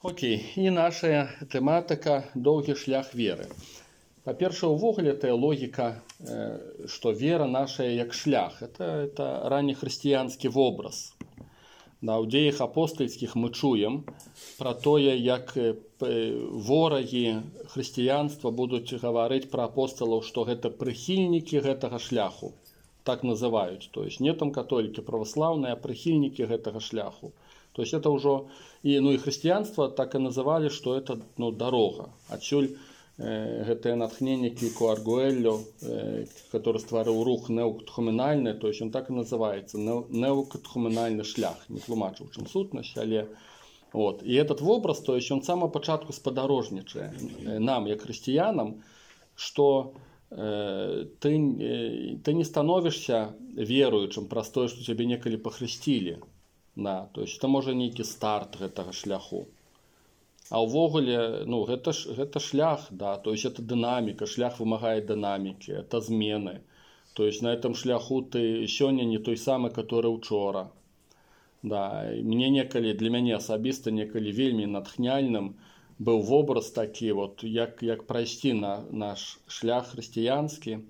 Окей, і наша тэматыка доўгі шлях веры. Па-першае, увогуле тая логіка, што вера наша як шлях, это раннехрысціянскі вобраз. Да, у дзеях апостальскіх мы чуем пра тое, як ворагі хрысціянства будуць гаварыць пра апосталаў, што гэта прыхільнікі гэтага шляху. Так называюць. То есть не там католікі праваслаўныя, а прыхільнікі гэтага шляху. То есть это ўжо і хрысціянства так і называлі, што это дарога. Адсюль гэтае натхненне Кіку Аргуэллю, который стварыў рух неокатхуменальны, то есть он так і называецца неокатхуменальны шлях. Не тлумачу, у чым сутнасць, але вот. І этот вобраз, то есть он з самого пачатку спадарожнічае нам, як хрысціянам, што ты не становішся веруючым праз тое, што цябе некалі пахрысцілі. Да, то есть это можа нейкі старт гэтага шляху. А ўвогуле, гэта шлях, да, то есть это дынаміка, шлях вымагае дынамікі, это змены. То есть на этом шляху ты сёння не той самы, который учора. Да, для мяне асабіста некалі вельмі натхняльным быў вобраз такі, вот, як прайсці на наш шлях хрысціянскі,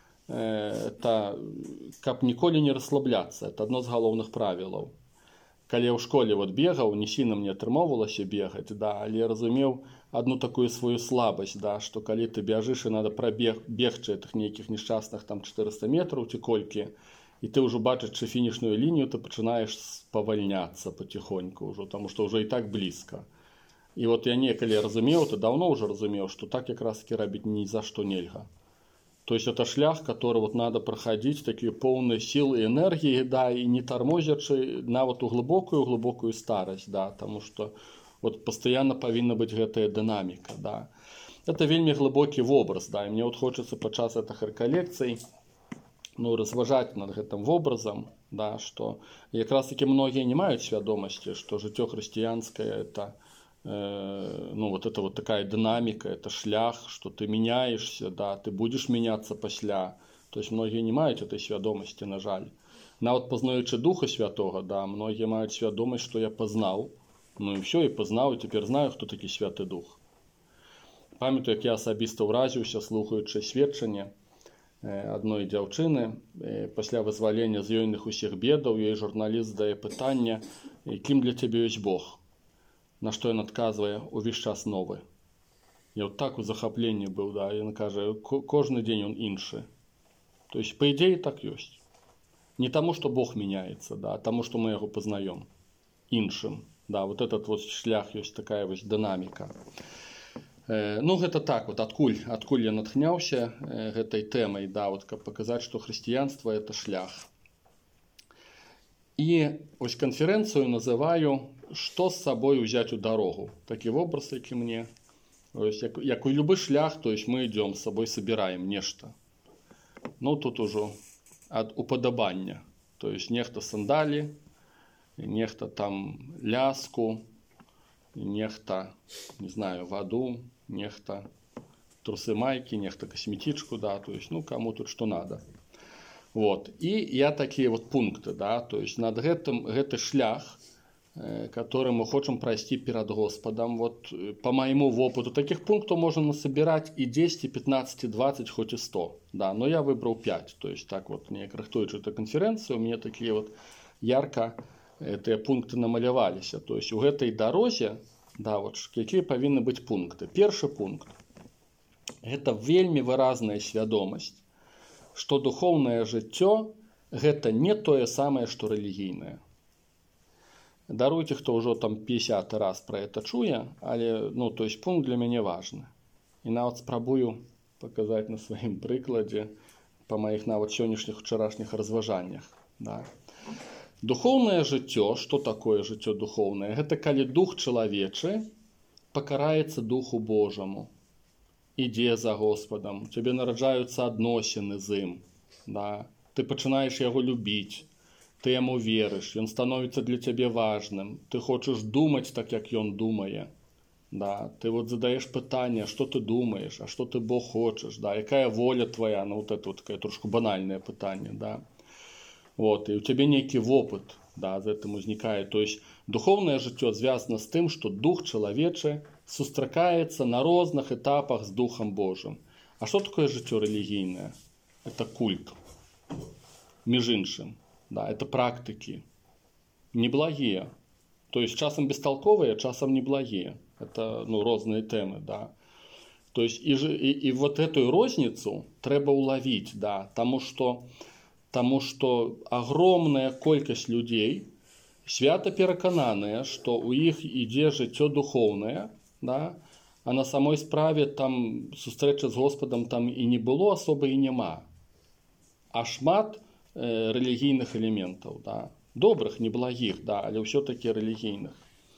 каб ніколі не расслабляцца. Это адно з галоўных правілаў. Калі я ў школе бегаў, не сильно мне атрымоўвалася бегаць, да, але я разумеў одну такую сваю слабасць, да, што калі ты бяжыш і надо бегчы этих нейкіх несчастных там 400 метраў ці колькі, і ты ўжо бачачы фінішную лінію, ты пачынаеш спавальняцца потихоньку ўжо, тому што ўжо і так блізка. І вот я некалі разумеў, то давно уже разумеў, што так якраз таки рабіць ні за што нельга. То есть это шлях, который вот надо проходить, такие полные сил и энергии, да, и не тормозячи на вот у глубокую старость, да, потому что вот постоянно повинна быть гэтая динамика, да. Это вельми глубокий образ, да, и мне вот хочется подчас этих реколекций, разважать над гэтым образом, да, что как раз таки многие не имеют свядомости, что жыццё христианское это это вот такая динамика, это шлях, что ты меняешься, да, ты будешь меняться пасля. То есть многие не имеют этой свядомости, на жаль. Нават познаючи Духа Святого, да, многие имеют свядомость, что я познал. И все, и познал, и теперь знаю, хто такі Святы Дух. Памятаю, як я асабіста ўразіўся, слухаючы сведчанне адной дзяўчыны, пасля вызвалення з ёйных усіх бедаў, ёй журналіст задае пытанне, кім для цябе ёсць Бог? На што ён адказвае, увесь час новы. Я вот так у захапленні быў, да, ён кажа, кожны дзень он іншы. То есть, по идее, так ёсць. Не тому, что Бог меняется, да, а тому, что мы яго познаем іншым. Да, вот этот вот шлях ёсць такая вось дынаміка. Гэта так, вот адкуль я натхняўся гэтай тэмай, да, вот каб паказаць, што хрысціянства это шлях. І ось канферэнцыю называю «Что с собой взять у дорогу?» Такі вобраз, які мне. Як у любы шлях, то есть мы идем с собой, собираем нешта. Тут уже от уподобання. То есть нехта сандалі, нехта там ляску, нехта, не знаю, воду, нехта трусы майки, нехта косметичку, да, то есть, кому тут что надо. Вот. И я такие вот пункты, да, то есть над гэты шлях, который мы хочем пройти перед Господом. Вот по моему опыту таких пунктов можно насобирать и 10, и 15, и 20, хоть и 100. Да, но я выбрал 5. То есть так вот, мне крахтуючи эту конференцию, у меня такие вот ярко эти пункты намалявались. То есть у этой дороге, да, вот какие повинны быть пункты. Первый пункт – это вельми выразная свядомость, что духовное жыццё – это не тое самое, что религийное. Даруйте, хто ўжо там 50 раз про это чуе, але, то есть пункт для мяне важны. І нават спрабую паказаць на сваім прыкладзе па маіх нават сённяшніх учарашніх разважаннях. Да. Духовное жыццё, што такое жыццё духовное? Гэта калі дух чалавечы пакараецца Духу Божаму, ідзе за Господам, у цябе нараджаюцца адносіны з ім, да. Ты пачынаеш яго любіць. Ты яму верыш, ён становіцца для цябе важным, ты хочаш думаць так, як ён думае. Да, ты вот задаеш пытанне, што ты думаеш, а што ты Бог хочаш, да, якая воля твоя, вот это вот такое трошку банальное пытанне, да. Вот, і у цябе нейкі вопыт, да, з гэтым узнікае. То есть Духовное жыццё звязана з тым, што дух чалавечы сустракаецца на розных этапах з Духом Божым. А што такое жыццё рэлігійнае? Это культ. Між іншым, да, это практыкі. Неблагія. То есть часам бестолковые, часам неблагие. Это разные темы, да. То есть и вот эту розницу треба уловить, да, тому что огромная колькость людей свято перакананыя, что у іх ідзе жыццё духовное, да, а на самой справе там сустрэча з Господом там і не было особо і няма. А шмат рэлігійных элементаў, да, добрых, неблагіх, да, але ўсё-таки рэлігійных.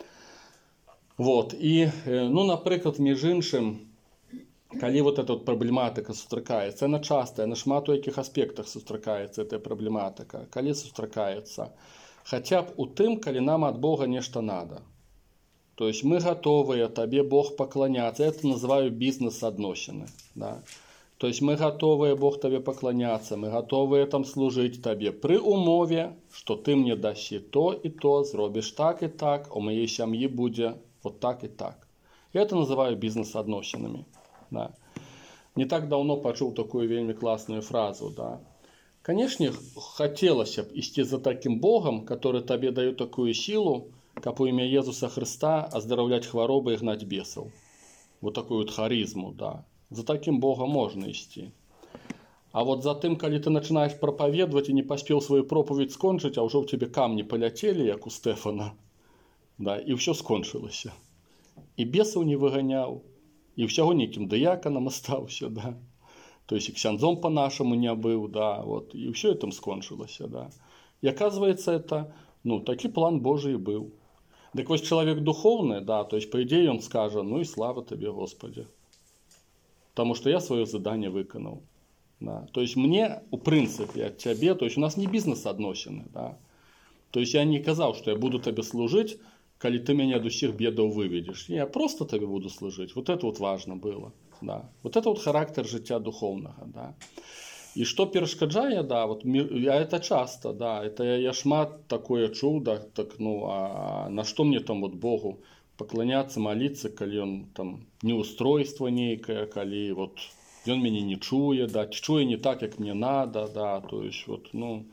Вот, і, напрыклад, між іншым, калі вот эта вот праблематыка сустракаецца, яна частая, на шмат у якіх аспектах сустракаецца эта праблематыка, калі сустракаецца, хаця б у тым, калі нам ад Бога нешта надо. То есть мы готовыя табе Бог пакланяцца, это называю бізнес-адносіны, да. То есть мы готовые, Бог тебе поклоняться, мы готовые там служить тебе при умове, что ты мне дашь то и то, зробишь так и так, у моей семьи будет вот так и так. Я это называю бизнес-адносинами. Да. Не так давно почув такую вельми классную фразу. Да. Конечно, хотелось бы идти за таким Богом, который тебе дает такую силу, как у имя Иисуса Христа, оздоровлять хворобы и гнать бесов. Вот такую вот харизму, да. За таким Богом можно идти. А вот за тым, когда ты начинаешь проповедовать и не поспел свою проповедь скончить, а уже у тебя камни полетели, как у Стефана, да, и все скончилось. И бесов не выгонял, и всего неким диаконом остался, да. То есть и ксяндзом по-нашему не был, да, вот, и все этим скончилось, да. И оказывается, это, такой план Божий был. Так вот, человек духовный, да, то есть, по идее, он скажет, и слава тебе, Господи. Потому что я свое задание выполнил. Да. То есть мне, в принципе, от тебя, то есть у нас не бизнес-адносины. Да. То есть я не сказал, что я буду тебе служить, коли ты меня от всех бедов выведешь. Я просто тебе буду служить. Вот это вот важно было. Да. Вот это вот характер життя духовного. Да. И что перешкоджає, да, вот, я это часто, да, это я шмат такое чув, да, так, а на что мне там вот Богу поклоняться, молиться, коли он там неустройство некое, коли вот он меня не чує, да, чує не так, как мне надо, да, то есть вот,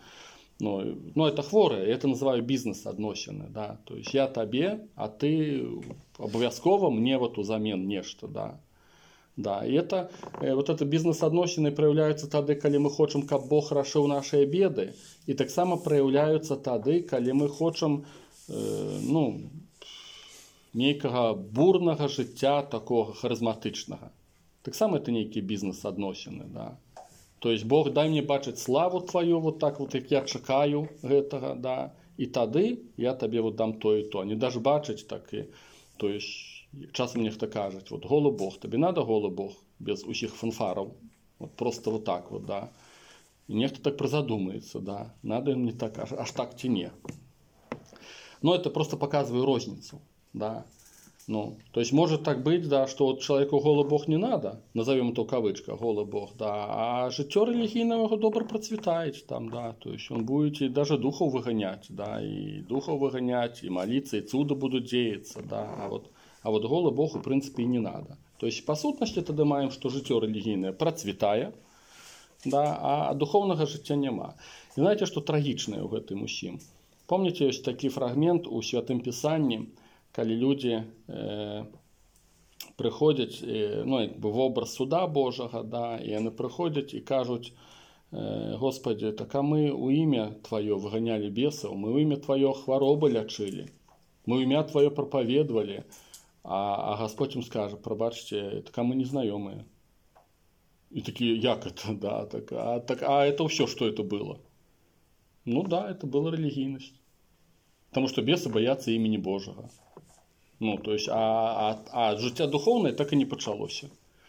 это хворе, я это называю бизнес-адносины, да, то есть я тебе, а ты обовязково мне вот узамен нечто, да. Да, и это, вот это бизнес-адносины проявляются тогда, когда мы хотим, как Бог рашил наши беды, и так само проявляются тогда, когда мы хотим, некого бурного життя, такого харизматичного. Так само это некие бизнес-адносины, да. То есть Бог, дай мне бачить славу твою, вот так вот, как я чекаю этого, да, и тогда я тебе вот дам то и то. Не дашь бачить так и, то есть часом нехто кажуть, вот голый Бог, тебе надо голый Бог, без усіх фанфаров, вот просто вот так вот, да. И нехто так прозадумается, да, надо мне так, аж так тяне. Но это просто показываю розницу. Да. То есть может так быть, да, что вот человеку голый Бог не надо, назовем это в кавычках, голый Бог, да, а життя религийного его добро процветает там, да, то есть он будет и даже духов выгонять, да, и духов выгонять, и молиться, и чудо будут деяться, да, а вот голый Бог в принципе и не надо. То есть по сутности тогда маем, что життя религийное процветает, да, а духовного життя нема. И знаете, что трагичное в этом усім? Помните, есть такой фрагмент у Святым Писанні, коли люди приходять, в образ суда Божого, да, і вони приходять і кажуть, Господи, так а ми у ім'я Твоє виганяли бесов, ми у ім'я Твоє хвороби лячили, ми у ім'я Твоє проповедовали, а Господь им скажет, пробачьте, так а мы не знайомые. И такие, як это, да, а это все, что это было? Ну да, это была религийность. Потому что бесы боятся имени Божьего. То есть, а життя духовное так и не почалося.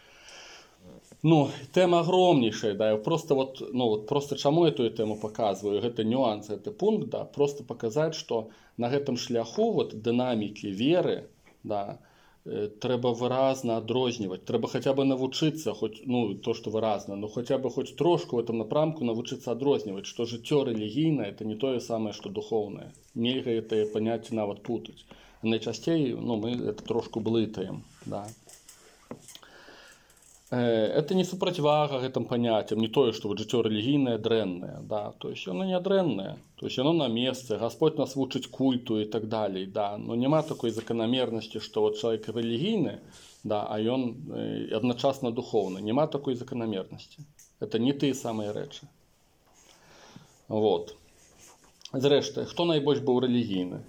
Тема огромнейшая, да, я просто просто чему эту тему показываю, это нюанс, это пункт, да, просто показать, что на этом шляху вот динамики веры, да, трэба выразна адрозніваць, трэба хаця бы навучыцца, хоць, ну, то, што выразна, но хаця бы хоць трошку в этом напрамку навучыцца адрозніваць, што жыццё рэлігійнае это не тое самае, што духоўнае. Нельга гэтае паняцце нават путаць. Найчасцей, ну, мы это трошку блытаем, да. Это не супрацьвага гэтым паняццям, не тое, што вот жыццё рэлігійнае дрэннае, да, то есть оно не дрэннае, то есть оно на месцы, Господь нас вучыць культу і так далей, да, но няма такой заканамернасці, што вот чалавек рэлігійны, да, а ён адначасна духоўны, няма такой заканамернасці. Это не тыя самыя рэчы. Вот. Зрэшты, хто найбольш быў рэлігійны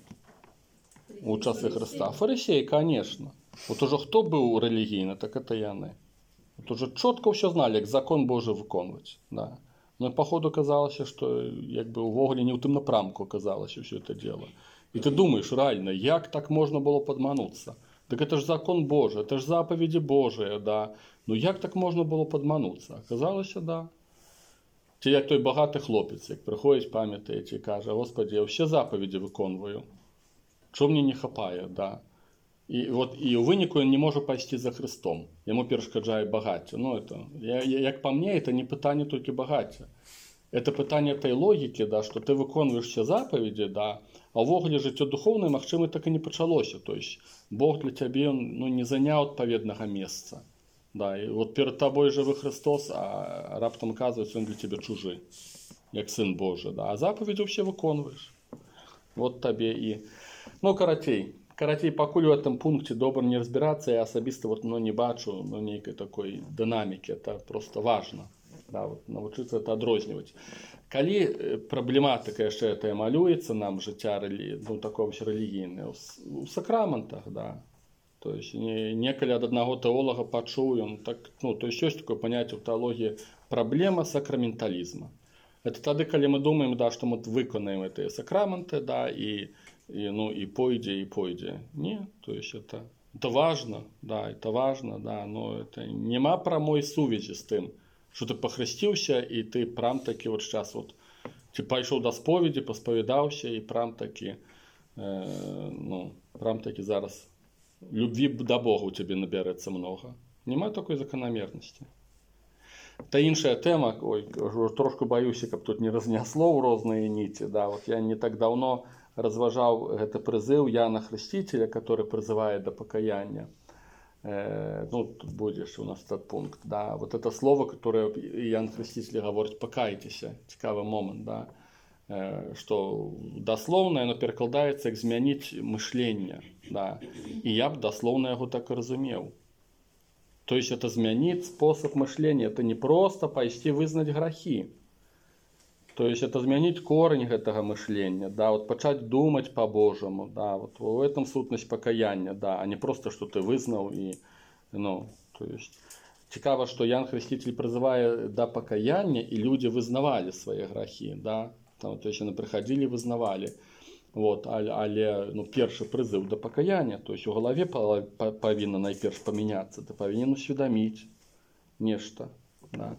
у часы Хрыста? Фарысеі, конечно. Вот ужо хто быў рэлігійны, так это яны. Вот уже чётка ўсё зналі, як закон Божий выконваць, да. Но по ходу казалася, што як бы увогуле не ў тым напрамку казалася ўсё это дело. І ты думаеш, реально, як так можна было падмануцца? Так это ж закон Божий, это ж запаведи Божие, да. Ну як так можна было падмануцца? Аказалася, да. Ці як той багаты хлопец, як прыходзіць, памятаеце, і кажа: Господи, я ўсе запаведи выконваю. Чого мне не хапае, да. І у выніку ён не можа пайсці за Христом. Яму перашкаджае багацце. Ну, это, як па мне, это не пытанне толькі багацця. Это пытанне той логікі, да, што ты выконваеш все запаведзі, да, а ўвогуле жыццё духоўнае, магчыма, так і не пачалося. То есть Бог для цябе, ну, не заняў адпаведнага месца. Да, і вот перад табой жывы Христос, а раптам аказваецца, ён для цябе чужы, як сын Божий, да. А запаведзі ўсе выконваеш. Вот табе і... Ну, карацей, пакуль у этом пункце добра не разбирацца, я асабіста вот, ну, не бачу, ну, нейкай такой дынамікі. Это просто важно, да, вот, навучыцца это адрозніваць. Калі праблематыка яшчэ это малюецца нам жыцця ну, такого рэлігійнае у сакраментах, да. То есть некалі ад аднаго тэолага пачуў ён, так, ну, то есть ёсць такое паняцце ў тэалогіі праблема сакраменталізма. Это тады, калі мы думаем, да, што мы выконаем гэтыя сакраменты, да, ну, и пойдзе. Не, то есть это важно, да, но это нема прамой сувязі з тым, што ты пахрысціўся і ты прям таки вот сейчас вот ты пайшоў да споведзі, паспавядаўся і прям таки зараз любві да Бога у цябе набярэцца много. Нема такой заканамернасці. Та іншая тэма, ой, трошку баюся, каб тут не разнясло ў розныя ніці, да, вот я не так даўно разважаў гэты прызыў Яна Хрысціцеля, который призывае да пакаяння. Ну, тут будешь у нас этот пункт, да. Вот это слово, которое Ян Хрыститель говорит: покайтеся. Цікавый момент, да. Что дословно оно перекладається як змянить мышление, да. И я б дословно его так и разумел. То есть это змянить способ мышления. Это не просто пойти вызнать грехи. То есть это змянить корень гэтага мышления, да, вот пачаць думать по-божаму, да, вот в этом сутнасць пакаяння, да, а не просто, что ты вызнаў и, ну, то есть цікава, что Ян Хрыститель призывае да пакаяння, и люди вызнавали свои грехи, да, там, то есть они приходили, вызнавали, вот, але, ну, першы призыв да пакаяння, то есть у голове павінна найперш памяняцца, ты павінен усведомить нешта, да.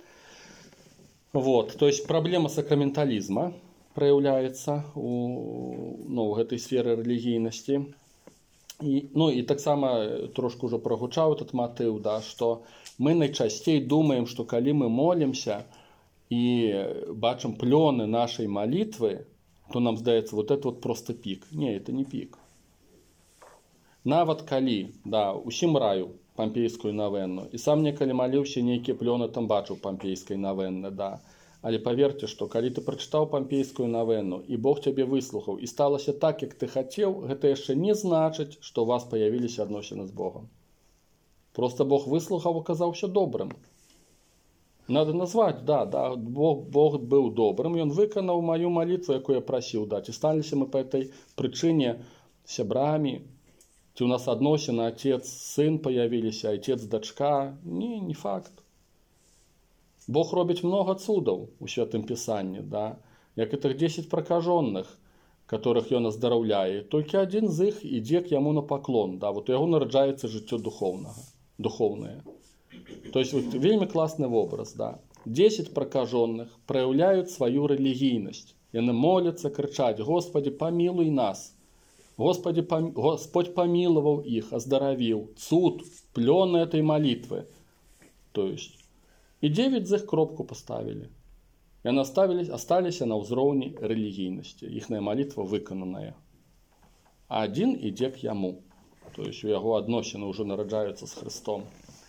Вот, то есть проблема сакраментализма проявляется в этой сфере религийности. И так само трошку уже прогучаў этот мотив, да, что мы найчасцей думаем, что калі мы молимся и бачым плёны нашей молитвы, то нам здаецца, вот это вот просто пик. Не, это не пик. Нават калі, да, усім раю пампейскую навенну. І сам некалі маліўся, нейкія плёны там бачыў пампейскай навенны, да. Але паверьце, што калі ты прачытаў пампейскую навенну, і Бог цябе выслухаў, і сталася так, як ты хацеў, гэта яшчэ не значыць, што у вас паявіліся адносіны з Богом. Просто Бог выслухаў, аказаўся добрым. Надо назваць, да, Бог быў добрым, і ён выканаў маю малітву, якую я прасіў даць. І сталіся мы па этой прычыне сябрамі. Ці у нас адносіны отец-сын появіліся, отец-дачка. Не факт. Бог робіць много цудаў у Святым Пісанні, да? Як і тых 10 прокаженных, которых ён аздараўляе. Толькі адзін з іх ідзе к яму на паклон, да? Вот у яго нараджаецца жыццё духовнае. То есть вот, вельмі класны образ, да? 10 прокаженных проявляют свою религийность. Яны моляцца, крычаць: Господи, помилуй нас. Господь помиловал их, оздоровил. Цуд, плёны этой молитвы. То есть, и 9 з іх кропку поставили. И они остались на ўзроўні рэлігійнасці. Іхная молитва выкананая. А один ідзе к яму. То есть у яго адносіны ўжо нараджаюцца з Христом.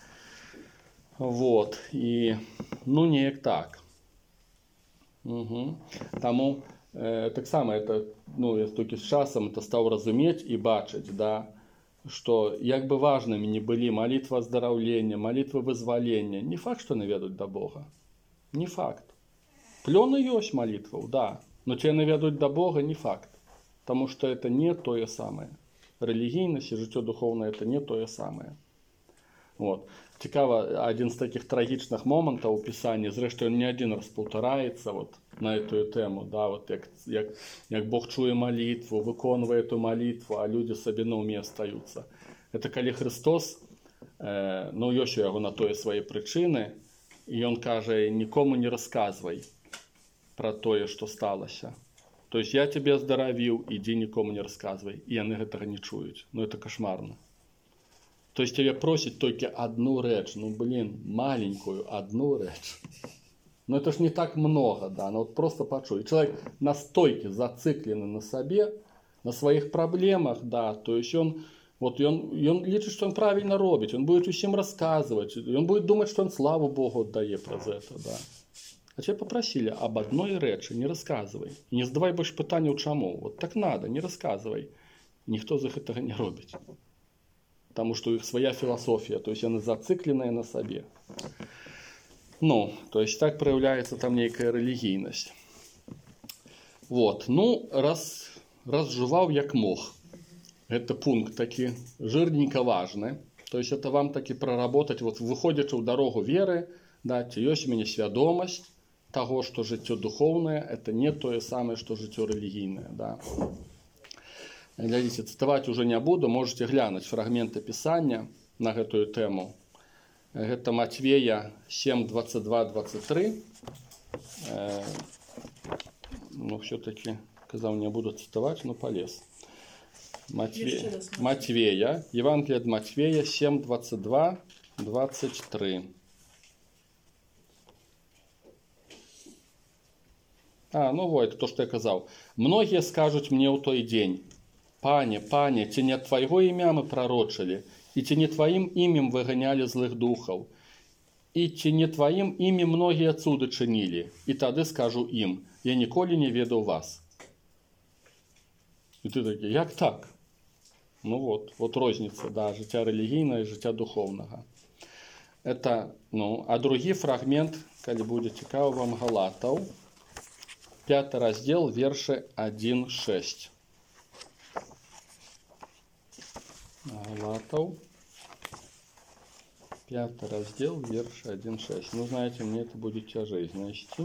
Вот. І, неяк так. Таму таксама это, я толькі з часам это стаў разумець і бачыць, да, што як бы важнымі не былі молитва аздараўлення, молитва вызвалення, не факт, што наведуць да Бога. Не факт. Плёны ёсць молитваў, да, но ці наведуць да Бога не факт. Потому что это не то самое. Религийность и жыццё духовное это не то самое. Вот. Цікава, один з таких трагічных момантаў у пісанні, зрэшты, он не один раз паўтараецца вот на эту тему, да, вот як Бог чуе молитву, выконвае эту молитву, а люди сабе на уме остаются. Это калі Христос, ёсць у яго на тое свае прычыны, і он кажа, нікому не расказвай про тое, што сталася. То есть я тебе оздоровил, иди никому не рассказывай. И они этого не чуют. Это кошмарно. То есть тебя просят только одну речь. Маленькую одну речь. Это ж не так много, да. Вот просто почуй. Человек настолько зацикленный на себе, на своих проблемах, да. То есть он лічыць, что он правильно робит. Он будет всем рассказывать. Он будет думать, что он славу Богу отдает про это, да. А тебя попросили об одной речи, не рассказывай. И не задавай больше питання, чему. Вот так надо, не рассказывай. Никто из них этого не робит. Потому что у них своя философия, то есть она зацикленная на себе. То есть так проявляется там некая религийность. Вот, разжевал як мог. Это пункт таки жирненько важный. То есть это вам таки проработать, вот выходите в дорогу веры, да, ці ёсць у мяне свядомасць того, что жыццё духовное это не то самое, что жыццё религийное, да. Глядите, цитовать уже не буду, можете глянуть фрагменты Писания на гэтую тему. Это Матвея 7, 22-23. Все-таки, сказал, не буду цитовать, но полез. Матвея, Евангелие от Матвея 7, 22, 23. Это то, что я казал. Многие скажут мне у той день: Пане, Пане, ці не от Твоего імя мы пророчили, и ці не Твоим имем выгоняли злых духов, и ці не Твоим имем многие цуды чинили, и тады скажу им: я ніколі не ведаў вас. И ты такие, як так? Вот розница, да, життя релігійного и життя духовного. Это, а другий фрагмент, коли буде цікаво вам, Галатаў, 5 раздел, верши 1-6. Галатаў, 5 раздел, верши 1-6. Знаете, мне это будет тяжелее нести.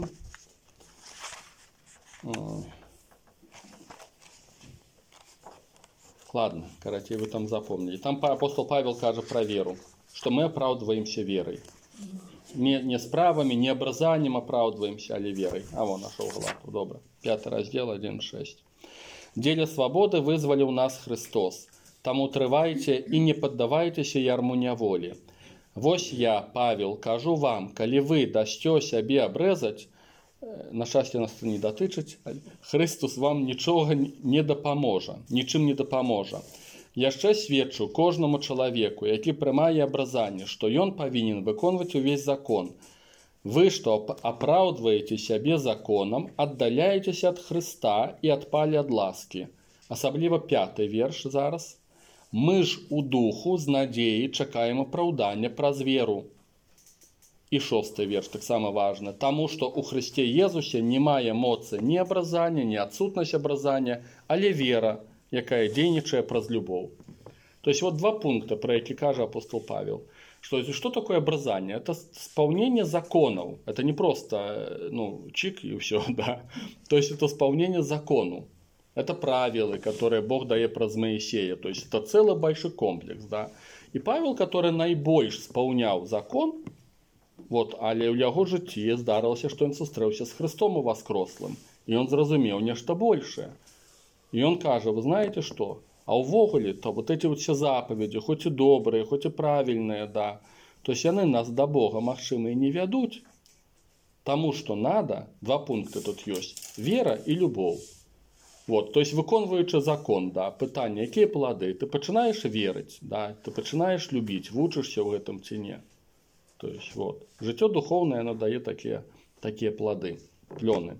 Ладно, короче, вы там запомнили. Там апостол Павел кажет про веру, что мы оправдываемся верой. Не справами, не образанием оправдываемся, але верой. Нашел Галату, добро. 5 раздел, 1-6. Дзеля свободы вызволил нас Христос. Таму трывайце и не поддавайтеся ярму няволі. Вось я, Павел, кажу вам, калі вы дасцё сябе абрэзаць, на шчасце нас не датычыць, Христос вам нічога не дапаможа, нічым не дапаможа. Яшчэ сведчу кожнаму чалавеку, які прымае абразанне, што ён павінен выконваць увесь закон. Вы, што апраўдваеце сябе законам, аддаляецеся ад Хрыста і адпалі ад ласкі. Асабліва 5 верш зараз. Мы ж у духу з надзеяй чакаем апраўдання праз веру. І 6 верш, таксама важна. Таму, што у Христе Езусе не мае моцы ні абразання, ні адсутнасць абразання, але вера, якая дзейнічае праз любоў. То есть вот 2 пункта, про які кажа апостол Павел. Что такое образание? Это исполнение законов. Это не просто, чик и все, да. То есть это исполнение закону. Это правила, которые Бог дает праз Моисея. То есть это целый большой комплекс, да. И Павел, который наибольш исполнял закон, але ў яго жыцці здарылася, што ён сустрэўся з Христом уваскрослым. И он зразумеў нешта большее. И он кажа, вы знаете что? А ўвогуле, то вот эти вот все заповеди, хоть и добрые, хоть и правильные, да, то есть яны нас до Бога, магчыма, і не вядуць, тому, что надо, два пункта тут есть, вера и любовь. Вот, то есть выконваючы закон, да, пытанне, якія плады, ты пачынаеш верыць, да, ты пачынаеш любіць, вучышся ў гэтым ці не. То есть вот, жыццё духоўнае, оно дае такія плады, плёны.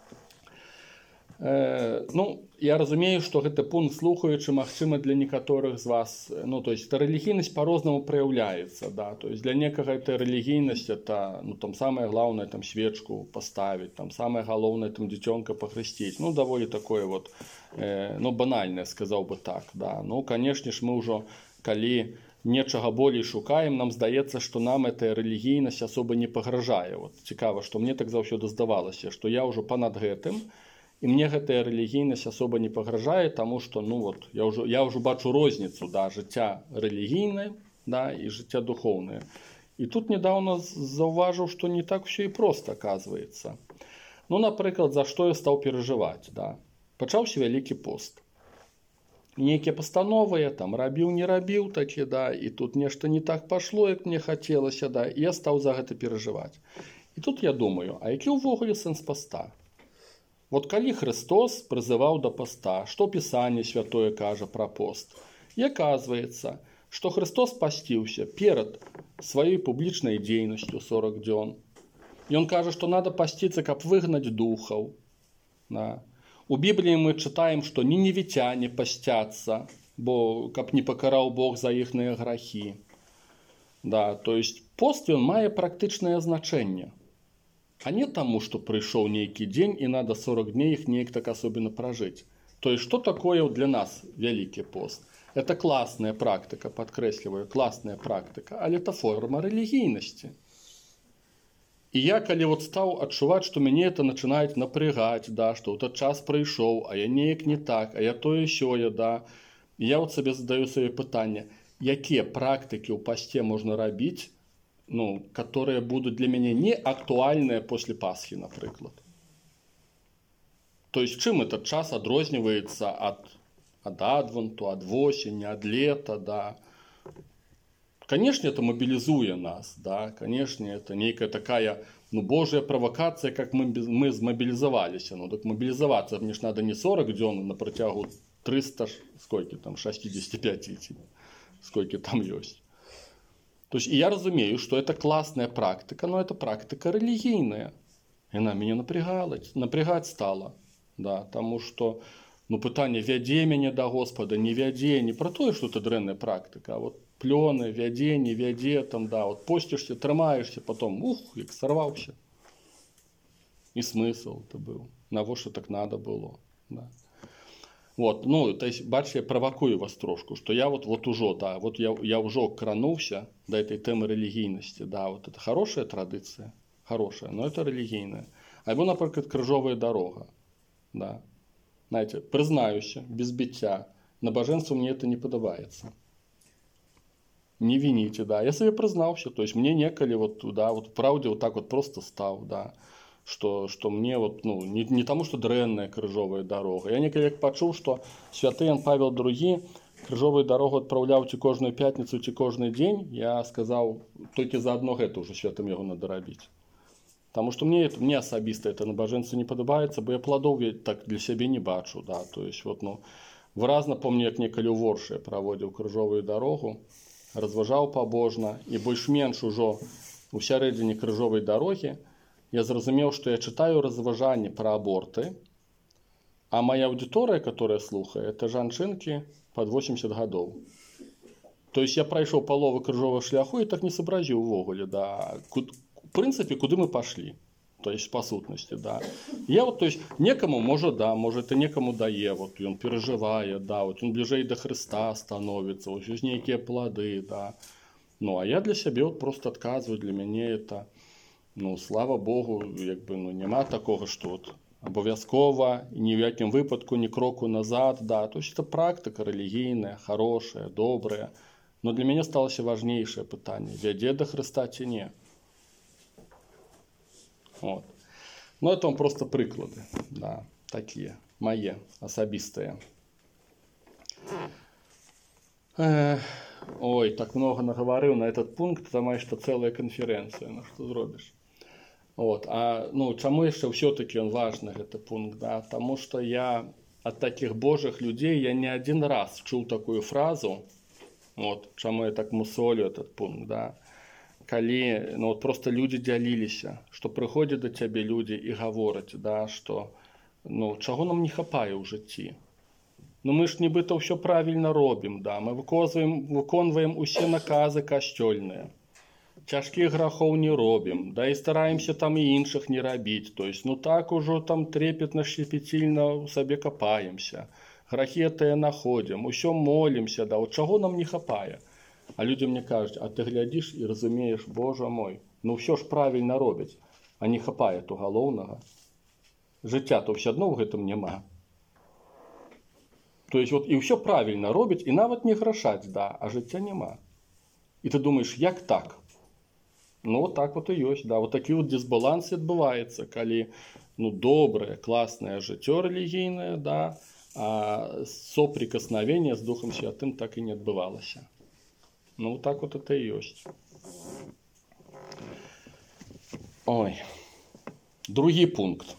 Ну, я разумею, что гэты пункт слухаючы, магчыма, для некаторых з вас, ну, то есть рэлігійнасць по-рознаму праяўляецца, да, то есть для некага эта рэлігійнасць, это, ну, там самое главное, там свечку поставить, там самое галоўнае, там дзіцёнка пахрысціць, ну, даволі такое вот, ну, банальнае, сказаў бы так, да, ну, канешне ж, мы ўжо, калі нечага болей шукаем, нам здаецца, што нам эта рэлігійнасць асоба не пагражае, вот, цікава, што мне так заўсёды здавалася, што я ўжо панад гэтым, і мне гэтая рэлігійнасць асоба не пагражае, таму што, ну вот, я ўжо бачу розніцу, да, жыцця рэлігійнае, да, і жыцця духоўнае. І тут нядаўна заўважыў, што не так усё і проста, аказваецца. Ну, напрыклад, за што я стаў перажываць, да. Пачаўся вялікі пост. Нейкія пастановы я там рабіў, не рабіў такі, да, і тут нешта не так пашло, як мне хацелася, да, і я стаў за гэта перажываць. І тут я думаю, а які ўвогуле сэнс поста? Вот калі Христос прызываў да поста, што Пісанне святое кажа пра пост? І аказваецца, што Христос пасціўся перад сваёй публічнай дзейнасцю 40 дзён. Ён кажа, што надо пасціцца, каб выгнаць духаў. Да. У Бібліі мы чытаем, што ніневіцяне пасцяцца, бо каб не пакараў Бог за іхныя грахі. Да, то есть пост ён мае практычнае значэнне. А не тому, что пришел некий день и надо 40 дней их неяк так особенно прожить. То есть, что такое для нас Великий пост? Это классная практика, подкресливаю, классная практика, але это форма религийности. И я, когда вот стал отчувать, что меня это начинает напрягать, да, что вот этот час пришел, а я неяк не так, а я то еще, да. И я вот себе задаю себе питание, какие практики у посте можно робить, ну, которые будут для меня не актуальные после Пасхи, например. То есть, чем этот час адрозніваецца от Адвенту, от осени, от лета, да. Конечно, это мобилизует нас, да, конечно, это некая такая, ну, божья провокация, как мы змобилизовались. Ну, так мобилизоваться мне ж надо не 40 дён на протягу 300, сколько там, 65, сколько там есть. То есть, и я разумею, что это классная практика, но это практика религийная. И она меня напрягать стала. Да, потому что, ну, пытание, вядзе меня до Господа, не вядзе, не про то, что это дрэнная практика, а вот плёны, вядзе, не вядзе, там, да, вот постишься, трымаешься, потом, як сорвался. И смысл это был. Навошта так надо было, да. Вот, ну, то есть, бачите, я провокую вас трошку, что я вот уже, да, вот я уже кранулся до этой темы религийности, да, вот это хорошая традиция, хорошая, но это религийная. А его, например, крыжовая дорога, да. Знаете, признаюся, без биття, набоженству мне это не подобается. Не вините, да, я себе признался, то есть, мне неколи вот, да, вот в правде вот так вот просто стал, да. Что мне вот, ну, не тому, что дрэнная крыжовая дорога. Я некалі пачуў, што святы Ян Павел II крыжовую дорогу адпраўляў ці кожную пятніцу, ці кожны дзень. Я сказаў, толькі за адно гэта ўжо святым яго надо рабіць. Таму што мне асабіста это набажэнства не падабаецца, бо я пладоў так для сябе не бачу. Да? То есть, вот, ну, выразна помню, як некалі ў Воршы праводзіў крыжовую дорогу, разважаў пабожна, і больш-менш ужо у сярэдзіне крыжовай дарогі я зразумеў, што я чытаю разважанні пра аборты, а моя аудитория, которая слухае, это жанчынкі под 80 гадоў. То есть я прайшоў палову крыжовага шляху і так не сообразіў увогуле, да, в принципе, куды мы пошли, то есть по сутнасці, да. Я вот, то есть, некому, может, да, может, и некому дае, вот, ён переживае, да, вот, он бліжэй до Христа становится, вот, ёсць нейкія плады, да. Ну, а я для сябе вот просто отказываю, для мяне это, ну, слава Богу, як бы, ну, нема такого, что вот обов'язково, ні в якім випадку, ні кроку назад, да, то есть это практика релігійна, хорошая, добрая, но для меня сталося важнейшее питання, вядзе до Христа ці не. Вот. Ну, это вам просто прыклады, да, такие, мои, особистые. Ой, так много наговорил на этот пункт, думаю, что целая конференция, ну что зробишь. Вот. А ну, чаму яшчэ все-таки он важный, этот пункт, да? Потому что я от таких божьих людей я не один раз чул такую фразу, вот, чаму я так мусолю этот пункт, да? Калі ну, вот просто люди дзяліліся, што прыходзяць да цябе людзі і гавораць, да, што ну, чаго нам не хапае ў жыцці. Ну мы ж нібыта ўсё правільна робім, да? Мы выконваем усе наказы касцёльныя. Цяжкіх грахоў не робім, да і стараемся там і іншых не рабіць. То есть, ну так ужо там трепетна, шчепецільна ў сабе капаемся. Грахі тыя находзім, усё молімся, да, от чаго нам не хапае. А люди мне кажуць, а ты глядзіш і разумееш, Божа мой, ну ўсё ж правільна робяць, а не хапае то галоўнага. Жыцця то ўсё адно ў гэтым няма. То есть, вот і ўсё правільна робяць, і нават не грашаць, да, а жыцця няма. І ты думаеш, як так? Ну, вот так вот и есть, да. Вот такі вот дисбаланс адбываецца, калі ну, добрае, класнае жыццё рэлігійнае, да, а соприкосновение с Духом Святым так и не адбывалася. Ну, вот так вот это и есть. Ой. Другі пункт.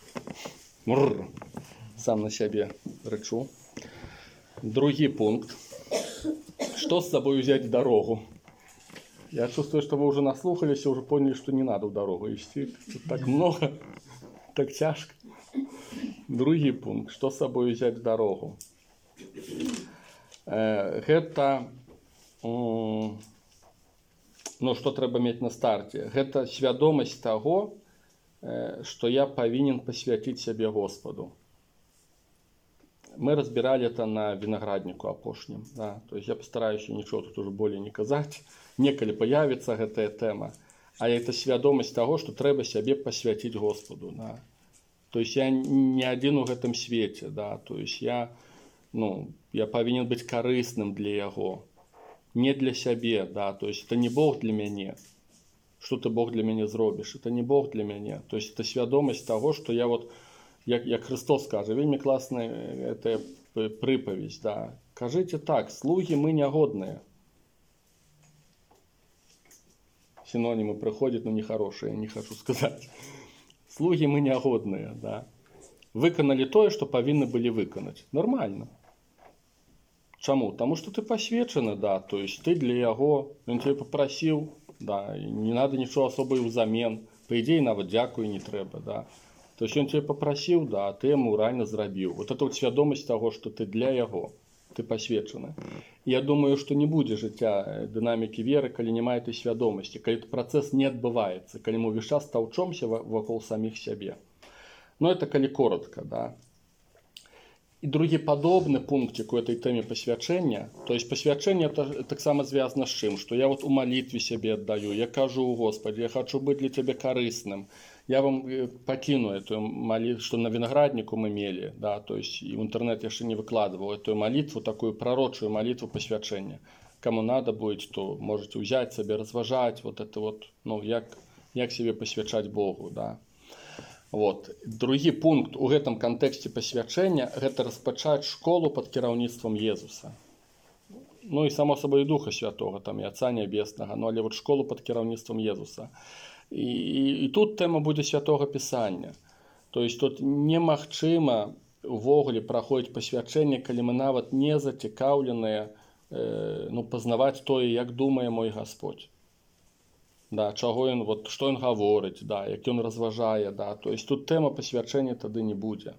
Сам на себе рычу. Другі пункт. Что с собой взять в дорогу? Я чувствую, что вы уже наслухались и уже поняли, что не надо в дорогу идти. Тут так много, так тяжко. Другі пункт. Что с собой взять в дорогу? Гэта, ну, что трэба мець на старте? Гэта свядомасць того, что я повинен посвятить себе Господу. Мы разбирали это на винограднику апошнім. Да? То есть я постараюсь ничего тут уже более не казать. Некалі появится гэтая тема. А это свядомасць того, что трэба себе посвятить Господу. Да? То есть я не один у гэтым свете. Да? То есть я повинен быть корыстным для Яго. Не для себе. Да? То есть это не Бог для мяне. Что ты Бог для мяне зробіш? Это не Бог для мяне. То есть это свядомасць того, что я вот як Христос кажа, вельмі класная эта прыпаведь, да. Кажите так, слуги мы нягодныя. Синонимы приходят, но нехорошие, не хочу сказать. Слуги мы нягодныя, да. Выканали то, что повинны были выканать. Нормально. Чаму? Потому что ты посвечены, да, то есть ты для Яго, он тебя попросил, да, не надо ничего особого взамен. По идее, нават дякую не трэба, да. То есть он тебя попросил, да, а ты ему реально зрабіў. Вот это вот свядомасць того, что ты для Яго, ты посвечены. Я думаю, что не будзе жыцця дынамікі веры, калі няма этой свядомасці, калі этот процесс не адбываецца, калі мы ўвесь час таўчомся вакол самих сябе. Но это калі коротко, да. И другі падобны пунктик у этой теме посвячэння. То есть посвячэнне это таксама звязана з чым, что я вот у молитве себе отдаю, я кажу, Господи, я хочу быть для Тебя корыстным. Я вам покину эту молитву, что на винограднику мы имели, да, то есть и в интернет я еще не выкладывал эту молитву, такую пророчую молитву посвячения. Кому надо будет, то можете взять себе, разважать, вот это вот, ну, як себе посвячать Богу, да. Вот. Другі пункт у гэтым кантэксце пасвячэння – гэта распачаць школу под кіраўніцтвам Езуса. Ну і само собой Духа Святого, там і Отца Небеснага, ну але вот школу под кіраўніцтвам Езуса. І тут тэма будзе Святого Пісання. То есть тут немагчыма увогуле праходзіць пасвячэнне, калі мы нават не зацікаўленыя пазнаваць тое, як думае мой Господь. Да, чаго ён, вот, што ён гаворыць, да, як ён разважае, да, то есть тут тэма пасвячэння тады не будзе.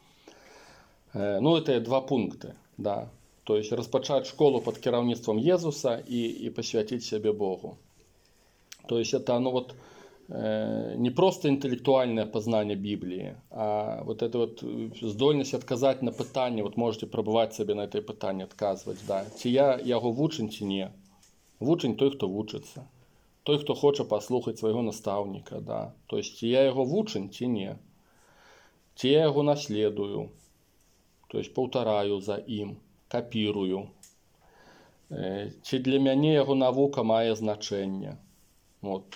Ну, это два пункты, да, то есть распачаць школу под кіраўніцтвам Езуса і посвятить себе Богу. То есть это оно вот не просто интеллектуальное познание Библии, а вот это вот здольность отказать на пытанне, вот можете пробывать себе на это пытанне, отказывать, да, ці я яго вучань, ці не. Вучань той, хто вучыцца. Той, хто хоча паслухаць свайго настаўніка, да. То есть, ці я яго вучань, ці не. Ці я яго наследую, то есть, паўтараю за ім, капірую. Ці для мяне яго навука мае значэнне. Вот.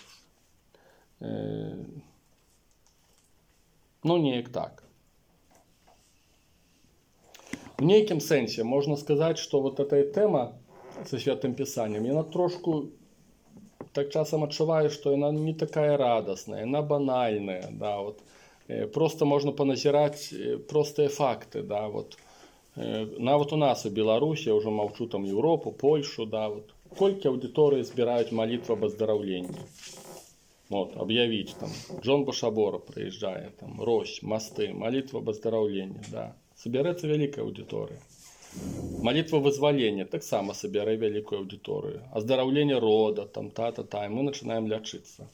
Ну, неяк так. В нейкім сэнсе можна сказаць, што вот эта тэма са святым пісаннем, яна трошку так часам адчуваю, што яна не такая радасная, яна банальная, да, вот. Просто можна паназіраць простыя факты, да, вот. Нават у нас у Беларусі, я ўжо маўчу там Еўропу, Польшу, да, вот. Колькі аўдыторыі збіраюць малітву аб аздараўленні. Вот, объявить там, Джон Башабора приезжает, там, Рощ, мосты, молитва об оздоровлении, да. Соберется великая аудитория. Молитва вызволения, так само собирай великую аудиторию. Оздоровление рода, там, та-та-та, и мы начинаем лечиться.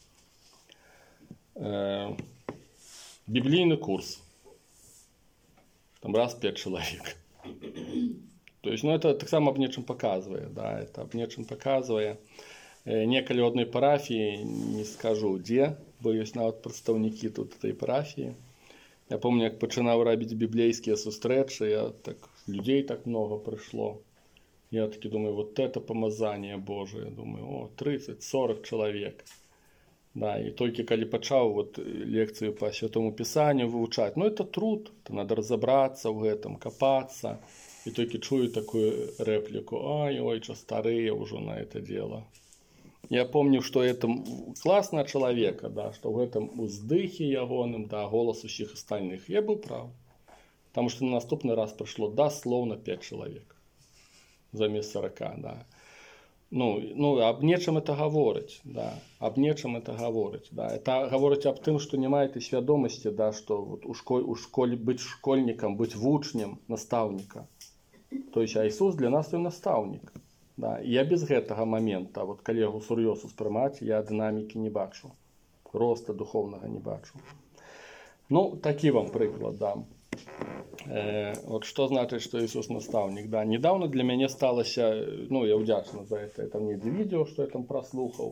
Библейный курс. Там раз 5 человек. То есть, ну, это так само об нечем показывает, да, это об нечем показывает. Некалі ў адной парафіі, не скажу дзе, бо ёсць нават прадстаўнікі тут этой парафіі. Я помню, як пачынаў рабіць біблейскія сустрэчы, людзей так много прыйшло. Я таки думаю, вот это помазание Божие. Думаю, 30-40 человек. Да, и только калі пачаў вот лекцию по Святому Писанию выучать, ну это труд, это надо разобраться в этом, копаться. И только чую такую реплику, ой, что старые уже на это дело. Я помню, что это классно человека, да, что в этом уздыхе ягоным, да, голос усіх остальных. Я был прав. Потому что на наступный раз пришло дословно 5 человек. Замест 40, да. Ну, об нечем это говорить, да. Об нечем это говорить, да. Это говорить об тем, что не маете свядомости, да, что вот быть школьником, быть вучнем, наставника. То есть, Иисус для нас и наставник. Да, я без гэтага момента, вот коллегу сур'ёз успрымаць, я дынамікі не бачу, роста духовнага не бачу. Ну, такі вам прыклад дам. Вот что значит, что Иисус наставник, да. Недавно для мяне сталася, ну, я удзячна за это, там недзе відео, что я там праслухаў,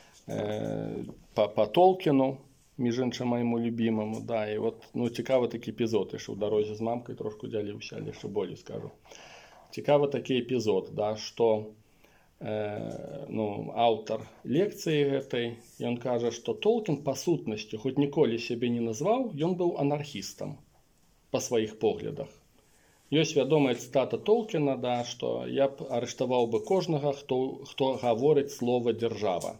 по Толкіну, між іншым майму любимому, да, і вот, ну, цікавы такі эпізод, яшчэ ў дарозе з мамкай трошку дзяліўся, але яшчэ болей скажу. Цікавы такі эпізод, да, што аўтар лекцыі гэтай, ён кажа, што Толкін па сутнасці, хоць ніколі сябе не назваў, ён быў анархістам па сваіх поглядах. Ёсць вядомая цытата Толкіна, да, што я б арыштаваў бы кожнага, хто гаворыць слова «дзяржава».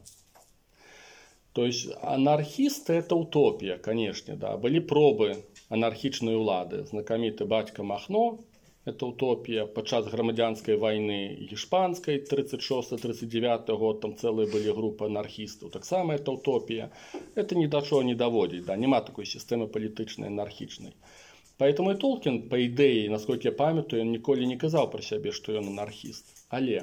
То есть анархисты – это утопия, конечно, да. Были пробы анархичной улады. Знакомитый батька Махно – это утопия. Подчас громадянской войны испанской, 36-39 год, там целые были группы анархистов. Так само это утопия. Это ни до чего не доводит, да. Нема такой системы политичной анархичной. Поэтому и Толкин, по идее, насколько я памятаю, он николи не казал про себя, что он анархист. Але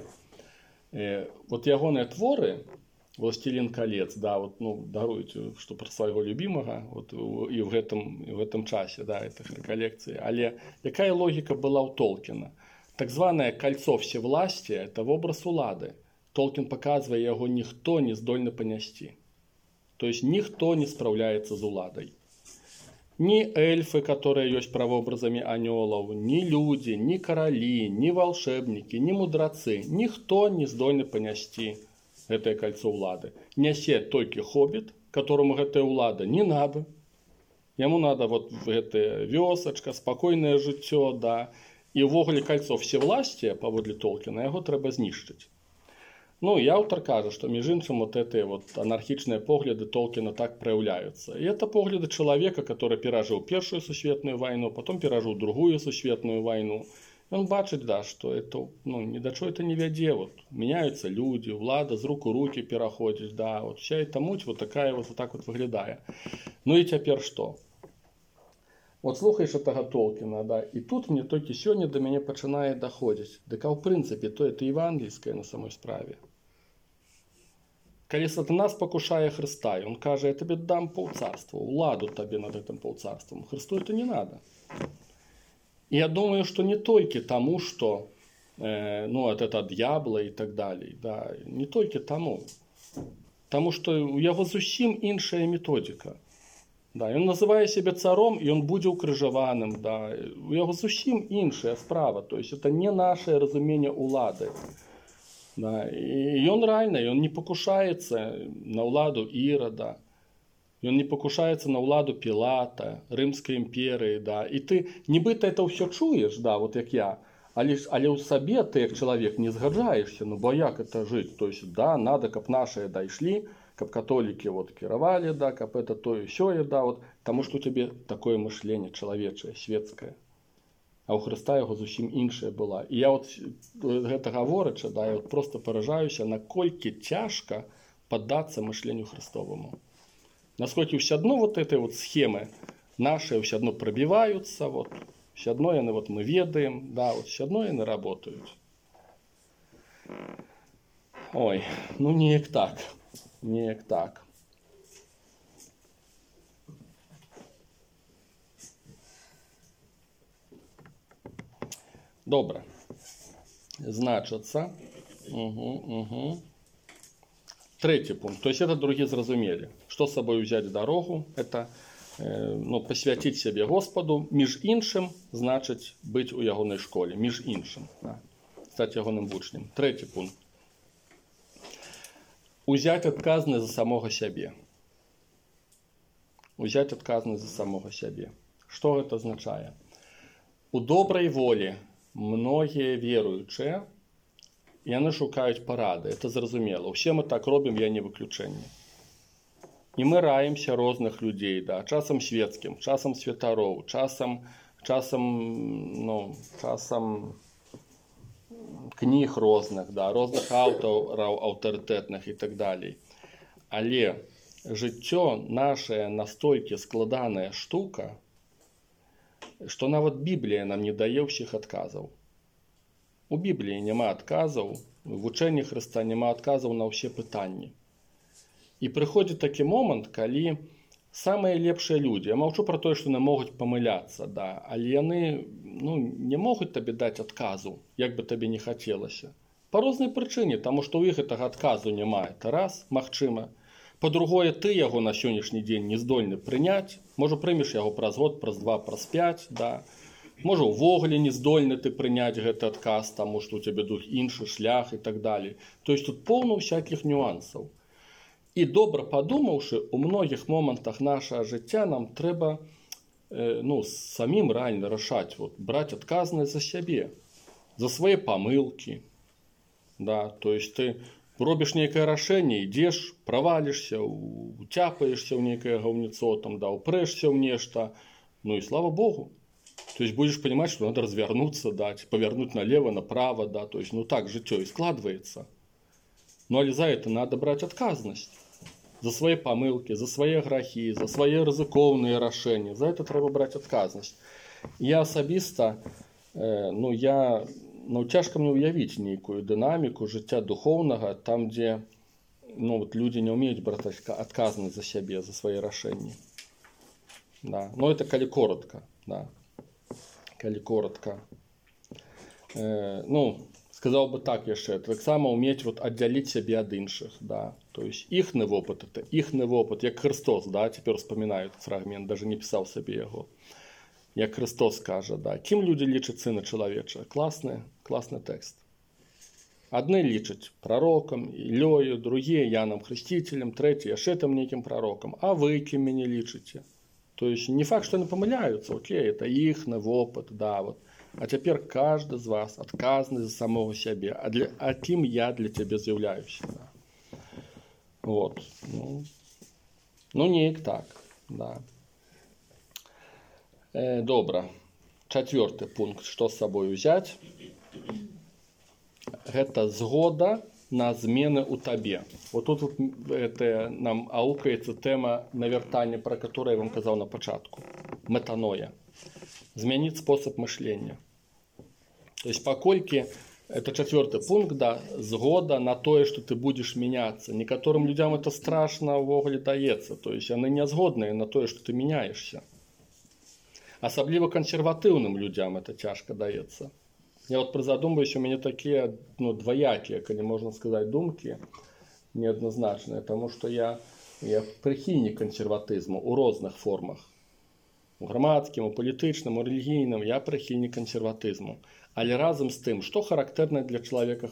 вот ягоныя творы, «Властелин колец», да, вот, ну, даруйте, что про своего любимого, вот, и в этом часе, да, это реколлекции. Але какая логика была у Толкина? Так званое кольцо всевластия – это образ улады. Толкин показывает, его никто не здольны понести. То есть, никто не справляется с уладой. Ни эльфы, которые есть правообразами анёлов, ни люди, ни короли, ни волшебники, ни мудрецы. Никто не здольны понести гэтае кольцо улады. Нясе толькі хоббит, которому гэтая улада не надо. Ему надо вот гэтая вёсачка, спокойное жыццё, да. И ўвогуле кольцо всевластия, паводле Толкина, его трэба знішчыць. Ну, и автор кажа, что між іншым вот эти вот анархичные погляды Толкина так проявляются. И это погляды человека, который пережил Первую сусветную войну, потом пережил Другую сусветную войну. Он бачит, да, что это, ну, ни до чего это не вядзе. Вот, меняются люди, влада з рук у руки пераходзіць, да, вот вся эта муть вот такая вот так вот выглядае. Ну и теперь что? Вот слухаешь этого Толкина, да, и тут мне только сегодня до меня пачынае доходить. Так а в принципе, то это евангельское на самой справе. Калі сатана спокушае Христа, и он каже, я тебе дам полцарства, уладу тебе над этим полцарством. Христу это не надо. И я думаю, что не только тому, что ну, это дьявола и так далее, да, не только тому. Потому что у яго зусім іншая методика. Да, он называе себе царом, и он будзе укрыжаваным, да. У яго зусім іншая справа, то есть это не наше разумение улады. Да, и он реально, он не покушается на уладу Ирода. Ён не пакушаецца на ўладу Пілата, Рымскай імперыі, да. І ты нібыта это ўсё чуеш, да, вот як я, але ў сабе ты як чалавек не згаджаешся, ну бо як это жыць? То есть, да, надо, каб нашыя дайшлі, каб католікі вот кіравалі, да, каб это тое сёе, да, вот, таму што у цябе такое мышленне чалавечае, светскае. А ў Хрыста яго зусім іншая была. І я вот гэта гаворачы, да, я вот просто паражаюся, наколькі цяжка паддацца мышленню Христоваму. Насколько все одно вот этой вот схемы наши все одно пробиваются, вот, все одно яны вот мы ведаем, да, вот все одно яны работают. Ой, ну неяк так, неяк так. Добре. Значится. Третий пункт. То есть это другие зразумели. Что с собой взять в дорогу? Это посвятить себе Господу. Між іншим, значить, быть у ягонай школе. Між іншим. Да. Стать ягоным вучнем. Третий пункт. Узять адказнасць за самого себе. Узять адказнасць за самого себе. Что это означает? У доброй волі многие верующие, яны шукаюць парады, это зразумела. Усе мы так робім, я не выключэнне. І мы раімся розных людзей, да, часам светскім, часам святароў, часам кніг розных, да, розных аўтараў аўтарытэтных і так далей. Але жыццё нашае настолькі складаная штука, што нават Біблія нам не дае ўсіх адказаў. У Бібліі няма адказаў, у вучэнні Хрыста няма адказаў на ўсе пытанні. І прыходзіць такі момант, калі самыя лепшыя людзі, я маўчу пра тое, што яны могуць памыляцца, да, але яны не могуць табе даць адказу, як бы табе не хацелася. Па рознай прычыне, таму што ў іх гэтага адказу няма. Это раз, магчыма. Па-другое, ты яго на сённяшні дзень не здольны прыняць, можа прымеш яго праз год, праз 2, праз 5, да. Можа, увогуле не здольны ты прыняць гэты адказ, таму што ў цябе дух іншы шлях і так далей. То есть тут поўна ўсякіх нюансаў. І добра падумаўшы, у многіх момантах нашага жыцця нам трэба самім рэальна рашаць, вот, браць адказнасць за сябе, за свае памылкі. Да, то есть ты робіш нейкае рашэнне, ідзеш, правалішся, уцяпаешся ў нейкае гаўніцо, там, да, упрэшся ў нешта, ну і слава Богу. То есть будешь понимать, что надо развернуться, да, повернуть налево, направо, да, то есть, так житё и складывается. Но але за это надо брать адказнасць. За свои помылки, за свои грахи, за свои рызыкоўныя рашэнні. За это трэба браць адказнасць. Я асабіста, цяжка мне ўявіць нейкую дынаміку жыцця духоўнага, там, дзе людзі не ўмеюць браць адказнасць за сябе, за свои рашэнні. Да. Но это калі коротко, да. Калі коротко. Сказал бы так яшчэ, таксама ўмець аддзяліць сябе ад іншых, да. То есть іхны вопыт, это іхны вопыт, як Христос, да, цяпер успамінаю этот фрагмент, даже не пісаў сабе яго. Як Христос кажа, да, кім людзі лічаць сына чалавечага? Класны тэкст. Адны лічаць пророкам, Ілёю, другія Яном Хрысціцелем, трэці яшчэ там нейкім пророкам. А вы кім мяне лічыце? То есть не факт, что они помыляются, окей, это их опыт, да, вот. А теперь каждый из вас отказный за самого себя, а кем я для тебя з'являюсь, да. Вот, неяк так, да. Добра. 4 пункт, что с собой взять? Это згода на змены у табе. Вот тут это нам аукаецца тэма навяртання, про которую я вам казаў на пачатку. Метаноя. Змяніць способ мышлення. То есть паколькі, это 4 пункт, да, згода на тое, что ты будешь меняться. Некоторым людям это страшно увогуле даецца. То есть яны не згодныя на тое, что ты меняешься. Асабліва кансерватыўным людям это цяжка даецца. Я вот призадумываюсь, у меня такие двоякие, калі можно сказать, думки неоднозначные, потому что я прихильник консерватизму у розных формах. У грамадскім, у палітычным, у рэлігійным я прихильник консерватизму. Але разом з тым, что характерно для человека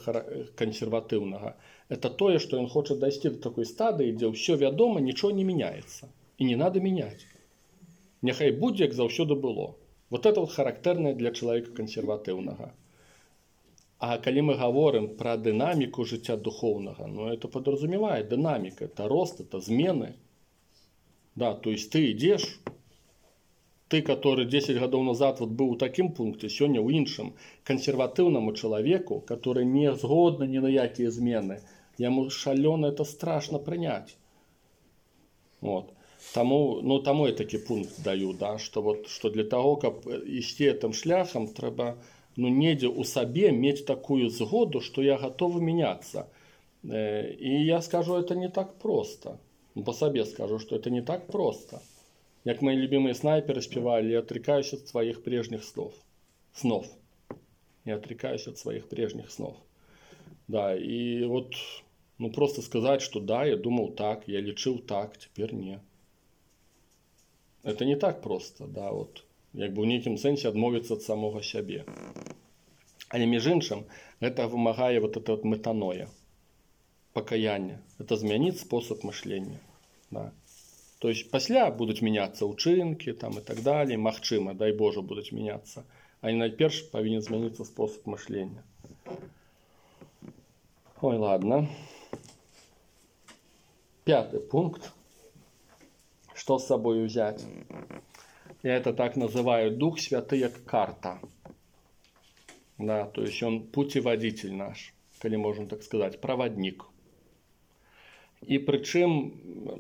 консервативного, это тое, что он хочет дойти до такой стадии, где все вядома, ничего не меняется. І не надо мяняць. Няхай будзе, як заўсёды было. Вот это вот характэрнае для чалавека кансерватыўнага. А калі мы говорим про динамику жыцця духовного, это подразумевает динамика, это рост, это змены. Да, то есть ты идешь, ты, который 10 годов назад вот был у таким пункте, сегодня у іншым. Консервативному человеку, который не згодны ни на якія змены, ему шалено это страшно принять. Вот. Тому я такі пункт даю, да, что для того, каб ісці этим шляхом, трэба недзе у сабе мець такую згоду, что я готовы меняться. И я скажу, это не так просто. По себе скажу, что это не так просто. Як мои любимые снайперы спевали, я отрекаюсь от своих прежних снов. Я отрекаюсь от своих прежних снов. Да, и вот, просто сказать, что да, я думал так, я лечил так, теперь не. Это не так просто, да, вот. Як бы ў нейкім сэнсе адмовіцца ад самога сябе. Але між іншым, гэта вымагае вот это вот метаноя, пакаяння. Это змяніць способ мышлення. Да. То есть пасля будуць мяняцца ўчынкі там, и так далее, магчыма, дай Боже, будуць мяняцца. А найперш павінен змяніцца способ мышлення. Ой, ладно. 5-й пункт. Что с собой взять? Я это так называю: Дух Святый как карта. Да, то есть он путеводитель наш, коли можно так сказать, проводник. И причем,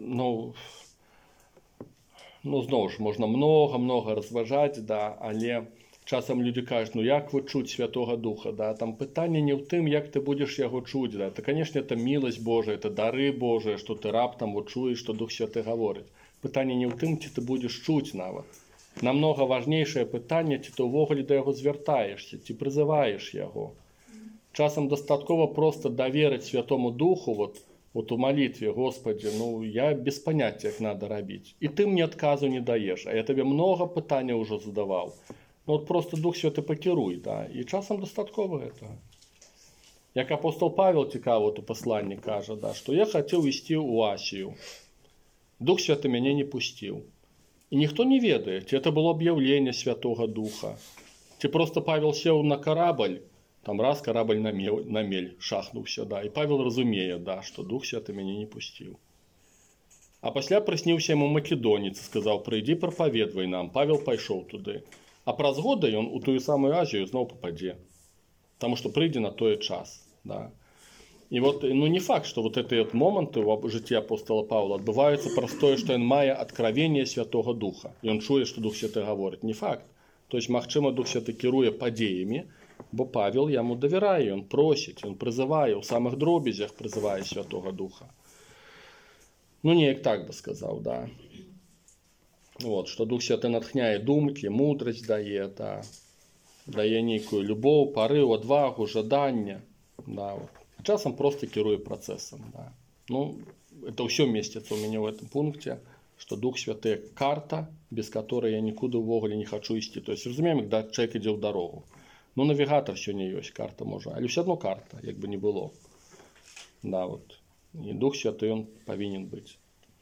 знову ж, можна много розважати, да, але часом люди кажуть, як ви чуть Святого Духа, да, там питання не в тим, як ти будеш його чути, да, это, конечно, это милость Божия, это дары Божие, что ты раптом вот чуешь, что Дух Святый говорит. Питання не в тим, чи ти будеш чути навіть. Намного важніше питання, чи ти увогуле до його звертаєшся, чи призиваєш його. Часом достатково просто довірити Святому Духу, вот у молитве: Господи, я без понятия, як надо робити. И ты мне отказу не даешь, а я тебе много питання уже задавал. Просто Дух Святий покеруй, да, и часом достатково этого. Як апостол Павел цікаво у посланні каже, да, что я хотел вести у Асию. Дух Святый меня не пустил. И никто не ведает, это было объявление Святого Духа. Ти просто Павел сел на корабль, там раз корабль на мель шахнувся, да, и Павел разумея, да, что Дух Святый меня не пустил. А пасля приснился ему македонец и сказал: прийди, проповедуй нам. Павел пошел туды. А праз года он у тую самую Азию снова попаде. Потому что прийди на той час, да. И вот, не факт, что вот эти вот моменты в житті апостола Павла отбываются простое, что он мае откровение Святого Духа. И он чует, что Дух Святый говорит. Не факт. То есть, магчыма, Дух Святый кіруе падзеямі, бо Павел ему доверяє, он просить, он призывае, у самых дробязях призывае Святого Духа. Неяк так бы сказал, да. Вот, что Дух Святый натхняе думки, мудрость дае, да. Дае нейкую любовь, порыв, отвагу, жаданне, да, вот. Часом просто кіруе процессом, да. Это все местится у меня в этом пункте, что Дух Святый – карта, без которой я никуда увогуле не хочу идти. То есть, разумеем, когда человек идет в дорогу. Навигатор сёння есть, карта может, але все равно карта, як бы не было. Да, вот. И Дух Святый, он повинен быть.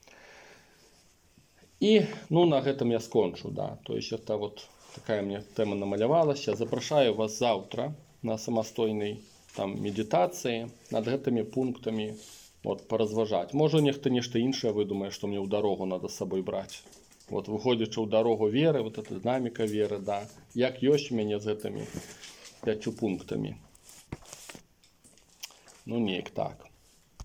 И, на этом я скончу, да. То есть, это вот такая мне тема намалявалась. Я запрашаю вас завтра на самостойной медитации над гэтымі пунктами поразважаць. Можа, нехта нешта іншае выдумае, што мне ў дарогу надо з сабой браць. Выходзячы ў дарогу веры, эта дынаміка веры, да, як ёсць у мяне з гэтымі 5 пунктамі. Неяк так.